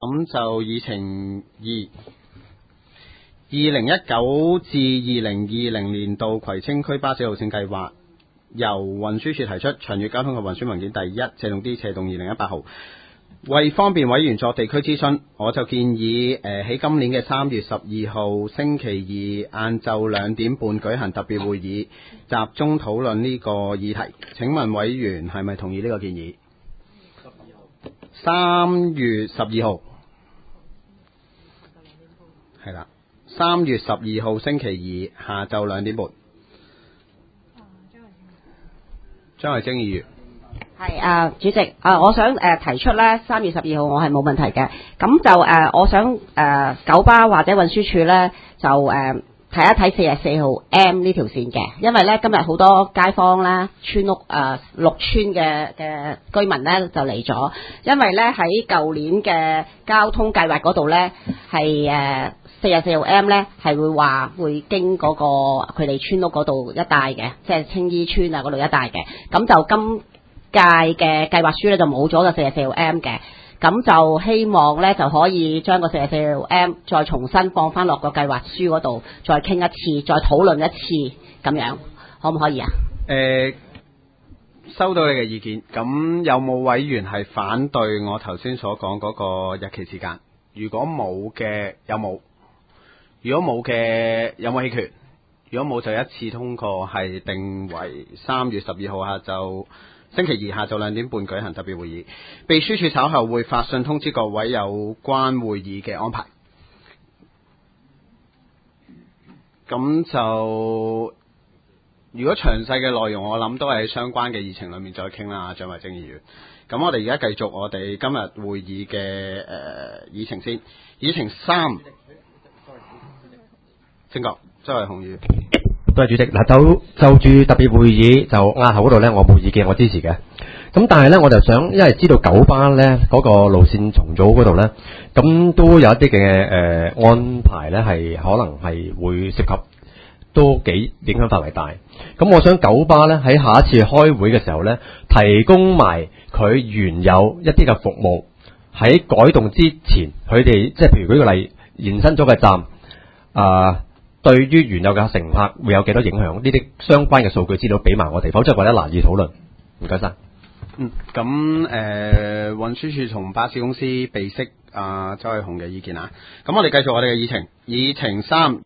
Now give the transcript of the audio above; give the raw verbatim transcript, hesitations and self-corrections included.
咁就議程二。二零一九至二零二零年度葵青區巴士路線計劃，由運輸署提出長遠交通及運輸文件第一斜動 D 斜動二零一八號。為方便委員作地區諮詢，我就建議誒喺、呃、今年嘅三月十二號星期二晏晝兩點半舉行特別會議，集中討論呢個議題。請問委員係咪同意呢個建議？三月十二號係啦。三月十二號星期二下晝兩點半。張慧晶議員係啊，主席啊，我想誒、呃、提出咧，三月十二號我係冇問題嘅。咁就誒、呃，我想誒、呃、九巴或者運輸署咧就誒。呃睇一睇四十四號 M 呢條線嘅，因為咧今日好多街坊咧村屋誒六村嘅嘅居民咧就嚟咗，因為咧喺舊年嘅交通計劃嗰度咧係誒四十四號 M 咧係會話會經嗰個佢哋村屋嗰度一帶嘅，即係青衣村啊嗰度一帶嘅，咁就今屆嘅計劃書咧就冇咗個四十四號 M 嘅。咁就希望咧就可以將個四十四號 M 再重新放翻落個計劃書嗰度，再傾一次，再討論一次咁樣，可唔可以啊？ 誒、呃，收到你嘅意見。咁有冇委員係反對我頭先所講嗰個日期時間？如果冇嘅，有冇？如果冇嘅，有冇棄權？如果冇就一次通過，係定為三月十二號下晝星期二下晝兩點半舉行特別會議。秘書處稍後會發信通知各位有關會議嘅安排。咁就如果詳細嘅內容，我諗都係喺相關嘅議程裏面再傾啦，張慧晶議員。咁我哋而家繼續我哋今日會議嘅誒、呃、議程先。議程三，正確，周偉雄議員。 多謝主席。嗱，就就住特別會議就押後嗰度咧，我冇意見，我支持嘅。咁但係咧，我就想，因為知道九巴咧嗰個路線重組嗰度咧，咁都有一啲嘅誒安排咧，係可能係會涉及都幾影響範圍大。咁我想九巴咧喺下一次開會嘅時候咧，提供埋佢原有一啲嘅服務，喺改動之前，佢哋即係譬如舉個例，延伸咗嘅站啊。呃對於原有嘅乘客會有幾多影響？呢啲相關嘅數據資料俾埋我哋，否則或者難以討論。唔該晒。 嗯，咁誒、呃、運輸署同巴士公司備悉啊周偉雄嘅意見啊。咁我哋繼續我哋嘅議程，議程三。